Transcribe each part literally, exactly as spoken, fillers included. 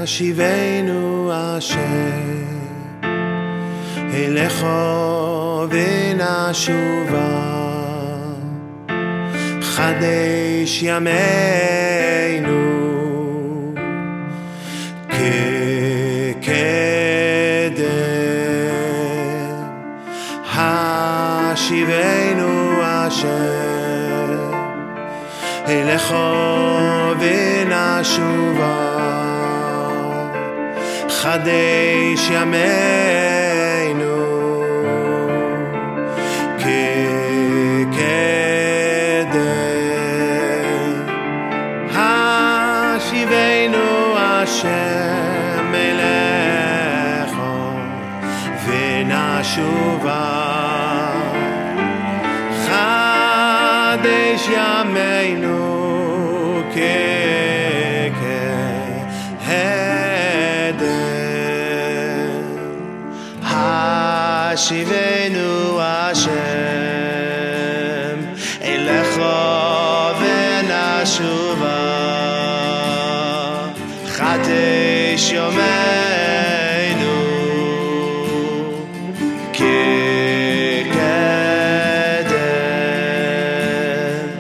השיבנו השם אליך ונשובה, חדש ימינו כקדם. השיבנו השם אליך ונשובה, חדש ימינו כקדם. השיבנו השם אליך ונשובה, חדש ימינו כקדם. השיבנו השם אליך ונשובה, חדש ימינו כקדם.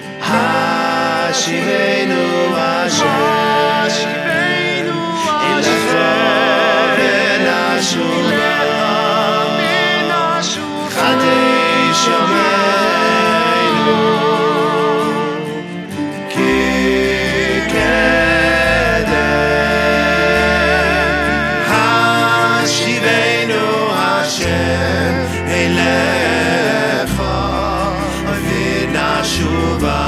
השיבנו השם אליך ונשובה, חדש ימינו כקדם. השיבנו השם אליך ונשובה,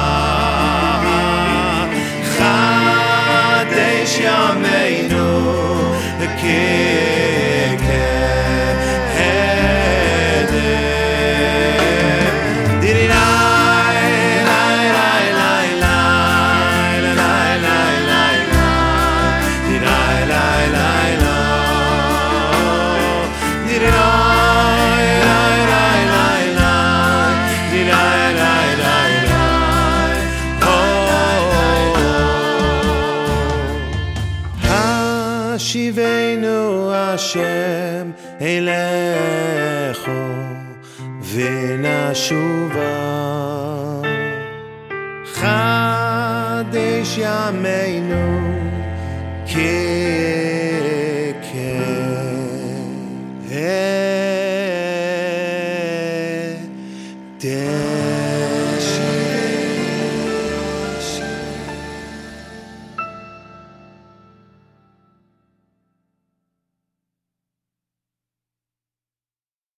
חדש ימינו השיבנו השם אליך ונשובה, חדש ימינו כקדם.